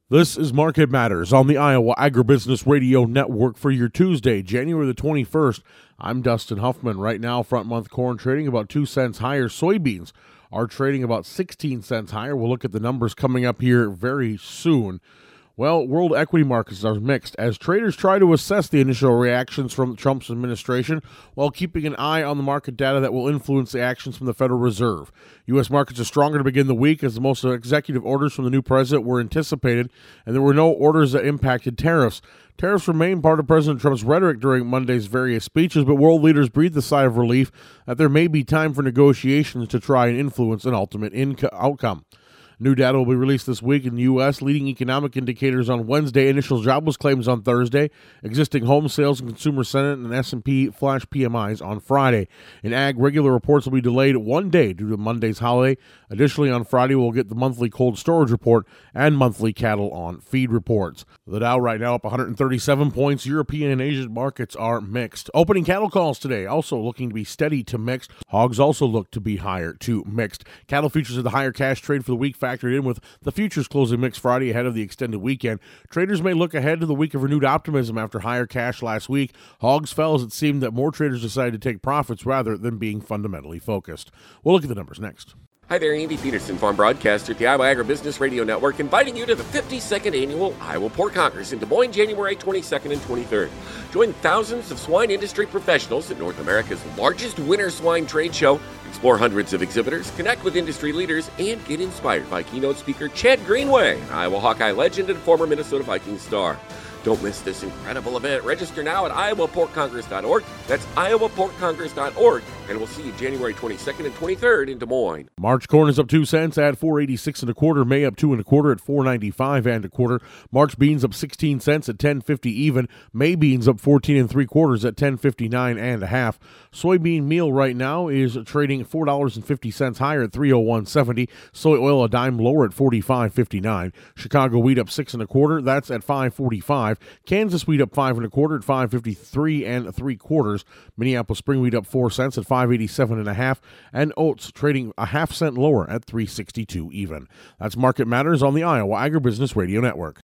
This is Market Matters on the Iowa Agribusiness Radio Network for your Tuesday, January the 21st. I'm Dustin Huffman. Right now, front month corn trading about 2 cents higher. Soybeans are trading about 16 cents higher. We'll look at the numbers coming up here very soon. Well, world equity markets are mixed as traders try to assess the initial reactions from Trump's administration while keeping an eye on the market data that will influence the actions from the Federal Reserve. U.S. markets are stronger to begin the week as the most executive orders from the new president were anticipated, and there were no orders that impacted tariffs. Tariffs remain part of President Trump's rhetoric during Monday's various speeches, but world leaders breathed a sigh of relief that there may be time for negotiations to try and influence an ultimate outcome. New data will be released this week in the U.S., leading economic indicators on Wednesday, initial jobless claims on Thursday, existing home sales and consumer sentiment, and S&P flash PMIs on Friday. In ag, regular reports will be delayed 1 day due to Monday's holiday. Additionally, on Friday, we'll get the monthly cold storage report and monthly cattle on feed reports. The Dow right now up 137 points. European and Asian markets are mixed. Opening cattle calls today also looking to be steady to mixed. Hogs also look to be higher to mixed. Cattle futures at the higher cash trade for the week factored in with the futures closing mixed Friday ahead of the extended weekend. Traders may look ahead to the week of renewed optimism after higher cash last week. Hogs fell as it seemed that more traders decided to take profits rather than being fundamentally focused. We'll look at the numbers next. Hi there, Andy Peterson, farm broadcaster at the Iowa Agribusiness Radio Network, inviting you to the 52nd Annual Iowa Pork Congress in Des Moines, January 22nd and 23rd. Join thousands of swine industry professionals at North America's largest winter swine trade show, explore hundreds of exhibitors, connect with industry leaders, and get inspired by keynote speaker Chad Greenway, an Iowa Hawkeye legend and former Minnesota Vikings star. Don't miss this incredible event. Register now at iowaporkcongress.org. That's iowaporkcongress.org. And we'll see you January 22nd and 23rd in Des Moines. March corn is up 2 cents at $4.86 1/4. May up 2 1/4 at $4.95 1/4. March beans up 16 cents at $10.50 even. May beans up 14 3/4 at $10.59 1/2. Soybean meal right now is trading $4.50 higher at $3.0170. Soy oil a dime lower at $45.59. Chicago wheat up 6 1/4. That's at $5.45. Kansas wheat up 5 1/4 at $5.53 3/4. Minneapolis spring wheat up 4 cents at $5.87 1/2, and oats trading a half cent lower at $3.62 even. That's Market Matters on the Iowa Agribusiness Radio Network.